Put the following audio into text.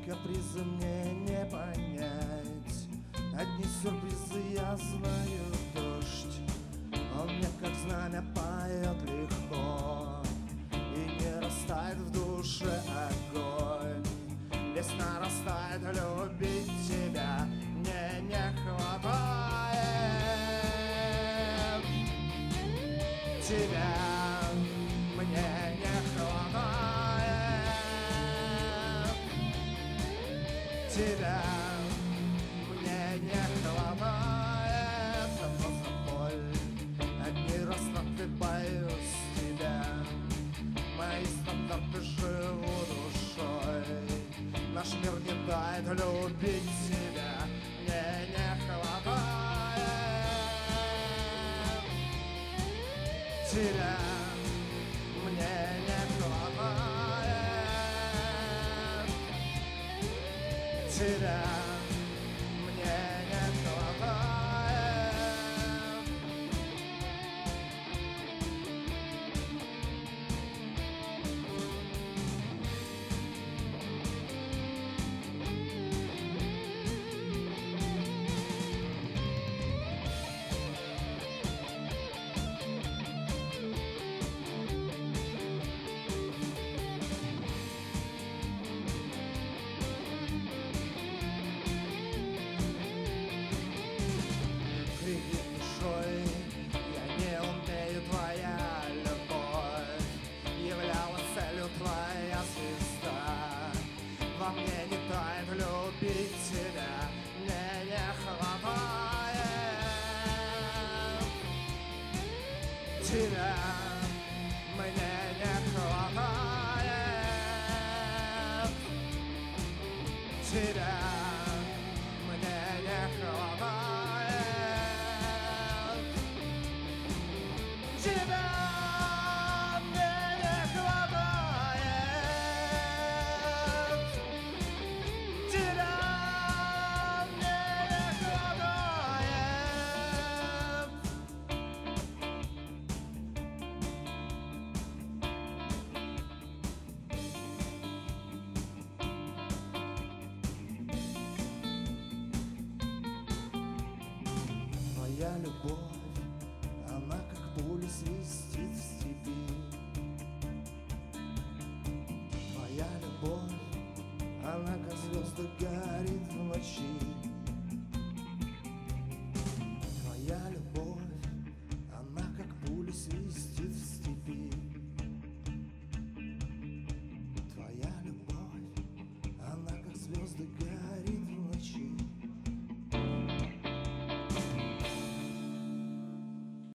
капризы мне не понять. Одни сюрпризы, я знаю, дождь. Он мне как знамя поет легко, и не растает в душе огонь. Весна растает, любить тебя мне не хватает. Тебя мне не хватает. Тебя мне не хватает. Но за боль одни растраты боюсь тебя. Мои стандарты живу душой. Наш мир не дает любить тебя. Мне не хватает. Тебя мне не хватает. Тебя мне не хватает. Крики душой, я не умею, твоя любовь являлась целью, твоя звезда. Во мне не тает любить тебя, мне не хватает. Тебя мне не хватает. Тебя